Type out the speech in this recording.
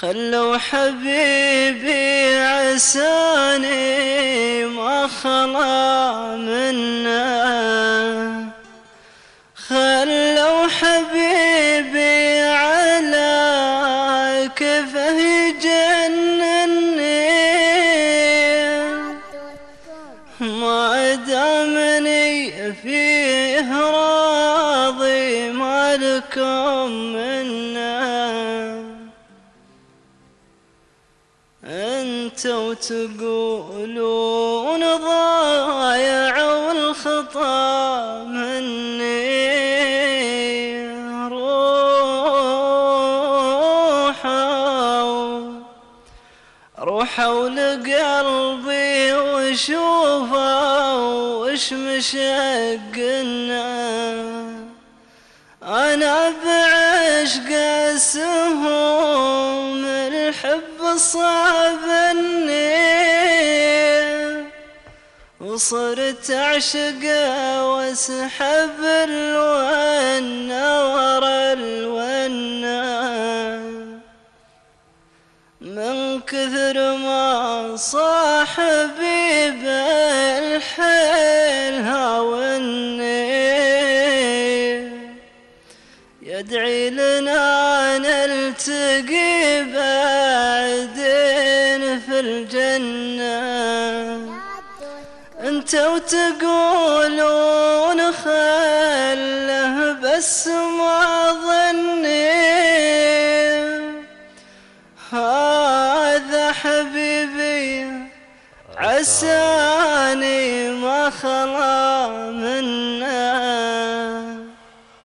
خلوا حبيبي عساني ما خلا منا، خلوا حبيبي على كفه يجنني، ما دامني فيه راضي ما لكم منا. انتوا تقولون ضايع الخطا مني، روحوا لقلبي وشوفوا وش مشقنا، انا بعشق السهوم الحب صابني، وصرت اعشقه واسحب الونه ورا الونه، من كثر ما صاحبي بالحيل هاوني، يدعي لنا نلتقي بعدين في الجنة. انتوا تقولون خله بس ما ظني، هذا حبيبي عساني ما خلا منا.